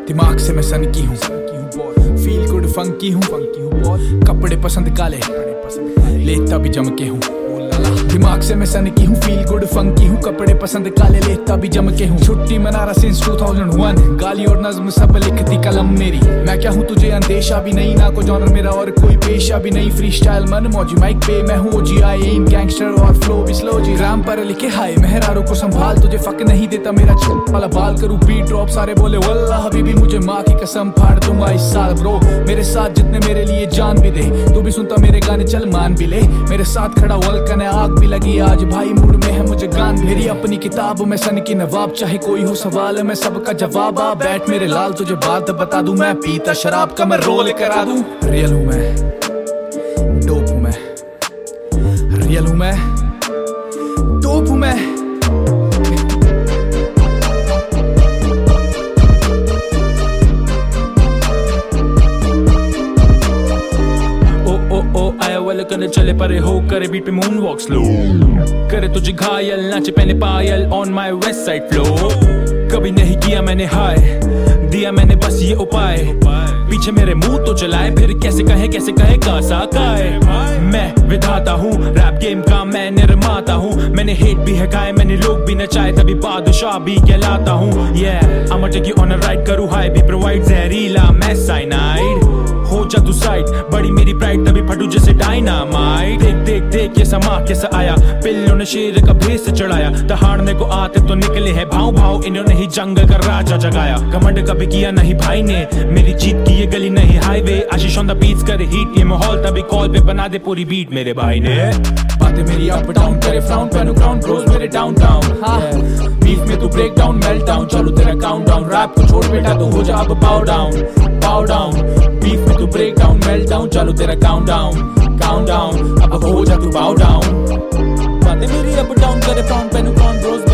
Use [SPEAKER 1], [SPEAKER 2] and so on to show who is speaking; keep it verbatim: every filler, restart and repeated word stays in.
[SPEAKER 1] दिमाग से मैं सनकी हूँ, फील गुड फंकी हूँ, कपड़े पसंद काले लेता भी जम के हूँ। दिमाग से मैं सनकी हूँ, फील गुड फंकी हूँ, कपड़े पसंद काले लेता भी जम के हूँ। छुट्टी मना रहा सिंस टू थाउज़ेंड वन, गाली और नज्म सब लिखती कलम मेरी। मैं क्या हूँ तुझे अंदेशा भी नहीं, ना कोई जॉनर मेरा और कोई पेशा भी नहीं। फ्री स्टाइल मन मौजी माइक पे मैं हूँ जी, आई एम गैंगस्टर और फ्लो भी स्लो जी। ग्राम पर लिखे हाय मेहरारों को संभाल, तुझे फक नहीं देता मेरा छुप वाला बाल। करूँ बीट ड्रॉप सारे बोले वल्ला हबीबी, मुझे माँ की कसम फाड़ दूंगा इस साल ब्रो। मेरे साथ जितने मेरे लिए जान भी दे, तू भी सुनता मेरे गाने चल मान भी ले। मेरे साथ खड़ा वल्कन है, आग भी लगी आज भाई, मूड में है मुझे गान। मेरी अपनी किताब मैं सन की नवाब, चाहे कोई हो सवाल मैं सबका जवाब। आ बैठ मेरे लाल तुझे बात बता दूं, मैं पीता शराब का मैं रोल करा दूं। रियल हूं मैं, डोप हूं मैं, रियल हूं मैं, डोप हूं मैं।
[SPEAKER 2] करने चले परे हो, करे बीट पे मून वॉक स्लो, करे तुझे घायल नाचे पहने पायल on my west side flow. कभी नहीं किया मैंने हाय, दिया मैंने बस ये उपाय, पीछे मेरे मुंह तो चलाए फिर कैसे कहे कैसे कहे कासा काए। मैं विधाता हूँ रैप गेम का, मैं निर्माता हूँ, मैंने हेट भी है गाए, मैंने लोग भी नचाए, तभी बादशाह भी कहलाता हूँ। yeah I'ma take you on a ride, करूँ हाई भी प्रोवाइड जहरीला मैं साइनाइड। हो जा तू साइड, बड़ी मेरी प्राइड तभी फटू जैसे डायनामाइट। देख देख देख ये समा कैसा आया, पिल्लों ने शेर का भेस चढ़ाया। दहाड़ने को आते तो निकले हैं भाव भाव, इन्होंने ही जंगल का राजा जगाया। घमंड कभी किया नहीं भाई ने, मेरी जीत की ये गली नहीं highway. Ashish on the beats करे हीट ये माहौल, तभी कॉल पे बना दे पूरी बीट मेरे भाई ने।
[SPEAKER 1] बातें मेरी अप डाउन करे फ्राउन, पहनू क्राउन ब्रोस मेरे डाउनटाउन। हाँ बीफ में तू ब्रेक डाउन मेल्ट डाउन, चालू तेरा काउंट डाउन। रैप को छोड़ बेटा तू हो जा अब bow down, bow down. Beef में तू ब्रेक डाउन मेल्ट डाउन, चालू तेरा काउंट डाउन, काउंट डाउन। अब हो जा तू पाव डाउन। बातें मेरी अप डाउन करे फ्राउन, पहनू क्राउन ब्रोस